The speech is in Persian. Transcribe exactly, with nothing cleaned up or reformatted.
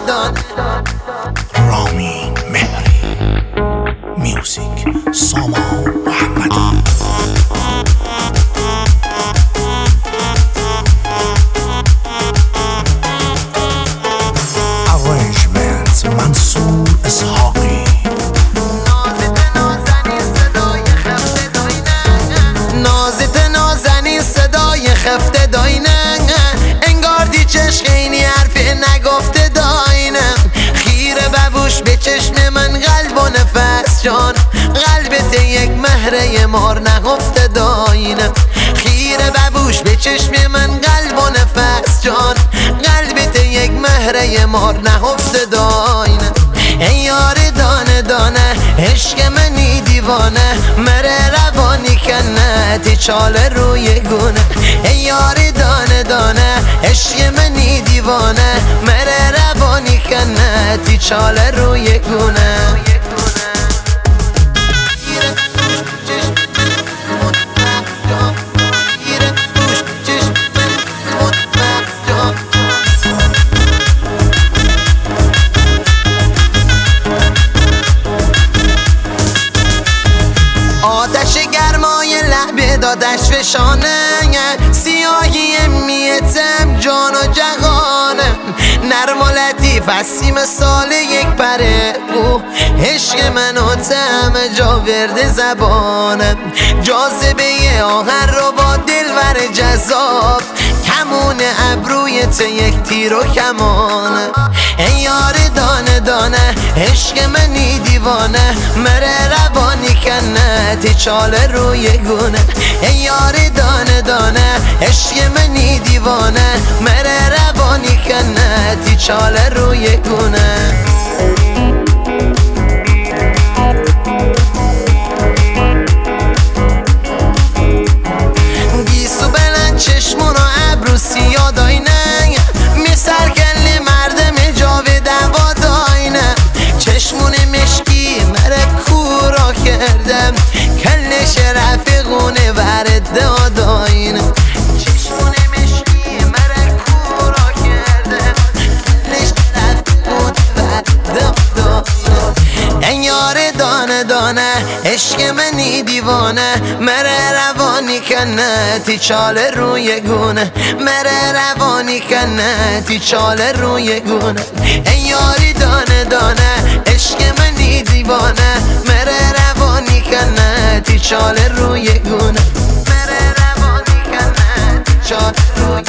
دانه. رامین مهری میوزیک سامان محمدی. Arrangements منصور اسحاقی. نازت نازنین صدای خفته داینه، انگار دی چشم اینی حرف نگفته داینه. خیره ببوش به چشم من قلب و نفس جان، قلبت یک مهره مار نهفته داینه. خیره ببوش به چشم من قلب و نفس جان، قلبت یک مهره مار نهفته داینه. ای یار دانه دانه عشق منی دیوانه، مره روانی کنه تی چاله روی گونه. ای یار دانه دانه عشق منی دیوانه، مره روانی کنه تی چاله روی گونه. آتش گرمای لحبه دادش فشانه، سیاهی میتم جان و جهانه. نرم و لطیف هستی مثال یک پره او، عشق من و طعم جاورد زبانه. جاذبه آهن رو با دلور جذاب، کمون ابروی ت یک تیر و کمانه. ای یار دانه دانه عشق منی دیوانه، مره روانی کنه تی چاله روی گونه. ای یار دانه دانه عشق منی دیوانه، مره روانی کنه تی چاله روی گونه. گیسو بلند چشمون و ابرو سیاه داینه، میسر کلی مردم جاوید و داینه. چشمون مشکی مره کورا کردم، کلش رفیقونه ورده داینه. چشمون مشکی مره کورا کردم، کلش رفیقونه ورده داینه. ای یار دانه دانه عشق منی دیوانه، مره روانی کنه تی چاله روی گونه. مره روانی کنه تی چاله روی گونه. ای یاری دانه دانه عشق منی دیوانه، مره روانی کنه تی چاله روی گونه. مره روانی کنه تی چاله روی